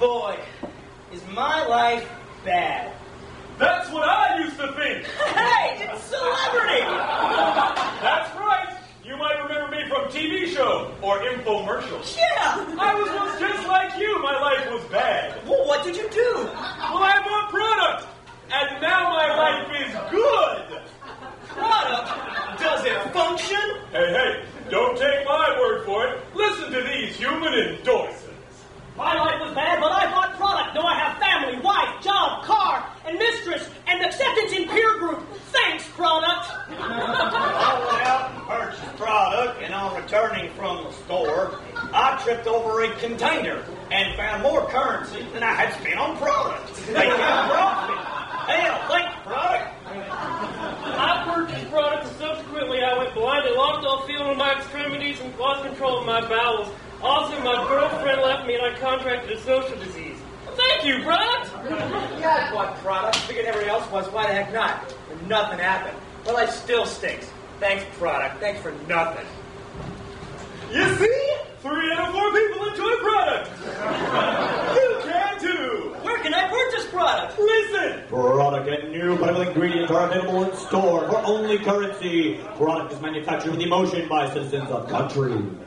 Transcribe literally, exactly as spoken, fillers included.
boy, is my life bad. That's what I used to think. Hey, it's celebrity. That's right. You might remember me from T V show or infomercials. Yeah. I was once just like you. My life was bad. Well, what did you do? Well, I bought product, and now my life is good. Product? Does it function? Hey, hey, don't take my word for it. Listen to these human endorsements. My life was bad, but I bought product. Now I have family, wife, job, car, and mistress, and acceptance in peer group. Thanks, product. I went out and purchased product, and on returning from the store, I tripped over a container and found more currency than I had spent on product. They kept profit. Hell, thanks, product. I purchased product, and subsequently I went blind and lost all feeling in my extremities and lost control of my bowels. Also, my girlfriend left me and I contracted a social disease. Thank you, product! Yeah, I bought product. Figured everybody else was. Why the heck not? And nothing happened. Well, life still stinks. Thanks, product. Thanks for nothing. You see? Three out of four people enjoy product. You can too. Where can I purchase product? Listen. Product and new medical ingredients are available in store for only currency. Product is manufactured with emotion by citizens of country.